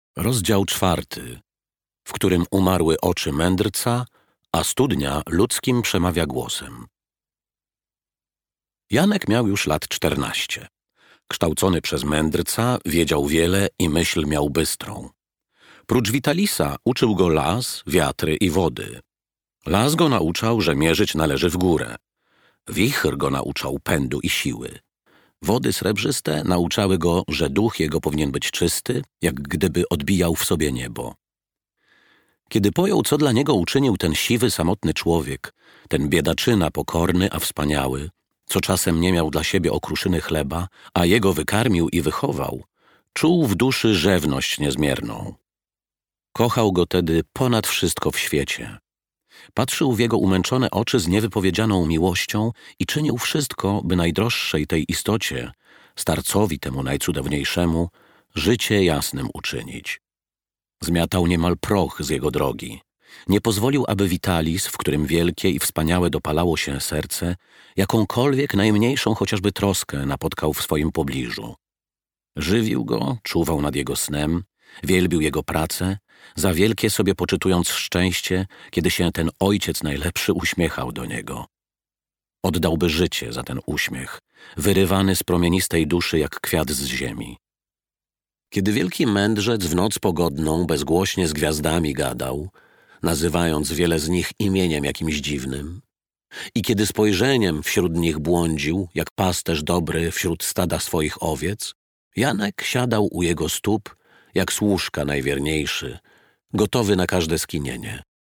Rozdział 4, w którym umarły oczy mędrca, a studnia ludzkim przemawia głosem. Janek miał już lat 14. Kształcony przez mędrca, wiedział wiele i myśl miał bystrą. Prócz Witalisa uczył go las, wiatry i wody. Las go nauczał, że mierzyć należy w górę. Wichr go nauczał pędu i siły. Wody srebrzyste nauczały go, że duch jego powinien być czysty, jak gdyby odbijał w sobie niebo. Kiedy pojął, co dla niego uczynił ten siwy, samotny człowiek, ten biedaczyna pokorny, a wspaniały, co czasem nie miał dla siebie okruszyny chleba, a jego wykarmił i wychował, czuł w duszy rzewność niezmierną. Kochał go tedy ponad wszystko w świecie. Patrzył w jego umęczone oczy z niewypowiedzianą miłością i czynił wszystko, by najdroższej tej istocie, starcowi temu najcudowniejszemu, życie jasnym uczynić. Zmiatał niemal proch z jego drogi. Nie pozwolił, aby Witalis, w którym wielkie i wspaniałe dopalało się serce, jakąkolwiek najmniejszą chociażby troskę napotkał w swoim pobliżu. Żywił go, czuwał nad jego snem, wielbił jego pracę, za wielkie sobie poczytując szczęście, kiedy się ten ojciec najlepszy uśmiechał do niego. Oddałby życie za ten uśmiech, wyrywany z promienistej duszy jak kwiat z ziemi. Kiedy wielki mędrzec w noc pogodną bezgłośnie z gwiazdami gadał, nazywając wiele z nich imieniem jakimś dziwnym, i kiedy spojrzeniem wśród nich błądził, jak pasterz dobry wśród stada swoich owiec, Janek siadał u jego stóp, jak służka najwierniejszy, gotowy na każde skinienie.